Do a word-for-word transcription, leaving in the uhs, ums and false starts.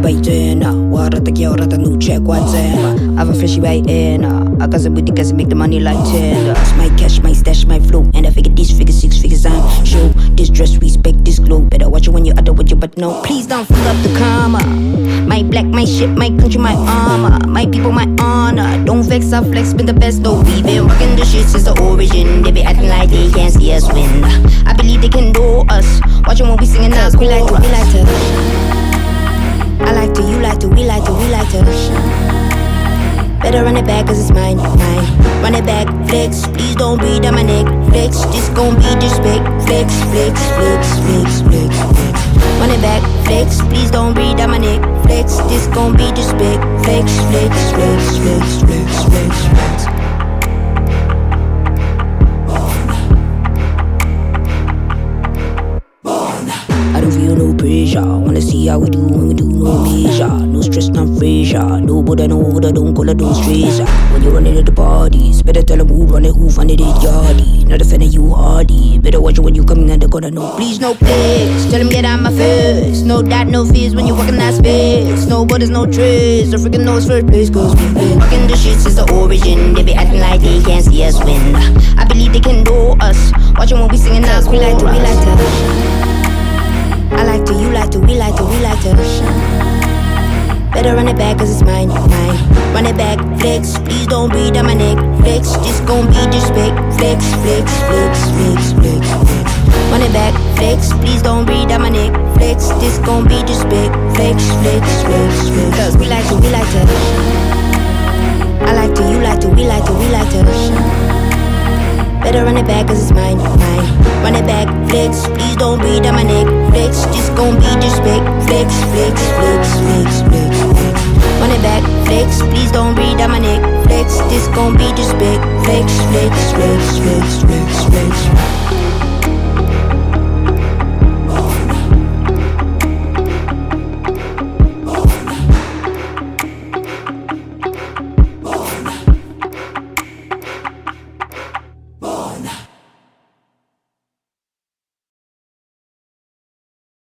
baitena. Warata kia warata no check what's in. I've a fishy right in. I got some booty cause I make the money like tender. My cash, my stash, my flow. And I figure these figures, six figures I'm show. This dress, respect this glow. Better watch it when you other with you, but no. Please don't fuck up the karma. My black, my shit, my country, my armor. My people, my honor. Don't vex, I flex, been the best though. We been rocking the shit since the origin. They be acting like they can't see us win. I believe they can know us. Watching when we singing us. We like to, we like to. I like to, you like to, we like to, we like to. Better run it back cause it's mine, mine. Run it back, flex, please don't breathe on my neck. Flex, this gon' be disrespect. Flex, flex, flex, flex, flex, flex. Run it back, flex, please don't breathe on my neck. Flex, this gon' be disrespect. Flex, flex, flex, flex, flex, flex, flex. I don't feel no pressure. Wanna see how we do when we do no measure. No stress, no pressure. Nobody know what I don't call it, don't stress. When you run into the parties, better tell them who run it, who funded it, yardy. Not a fan of you, hardy. Better watch it when you coming and they're gonna know. Please, no place. Tell them get out my face. No doubt, no fears when you walk in that space. No borders, no trace. The freaking knows first place, cause we been rocking the shit since the origin. They be acting like they can't see us win. I believe they can know us. Watching when we singing us. We like to, we like to. I like to, you like to, we like to, we like to. Better run it back cause it's mine, mine. Run it back, flex, please don't breathe on my neck. Flex, this gon' be disrespect. Flex, flex, flex, flex, flex, flex. Run it back, flex, please don't breathe on my neck. Flex, this gon' be disrespect. Flex, flex, flex, flex. Cause we like to, we like to. I like to, you like to, we like to, we like to. Better run it back cause it's mine, mine. Run it back, flex, please don't breathe on my neck. Flex, this gon' be disrespect. Flex, flex, flex, flex, flex, flex. Run it back, flex, please don't breathe on my neck. Flex, this gon' be disrespect. Flex, flex, flex, flex, flex.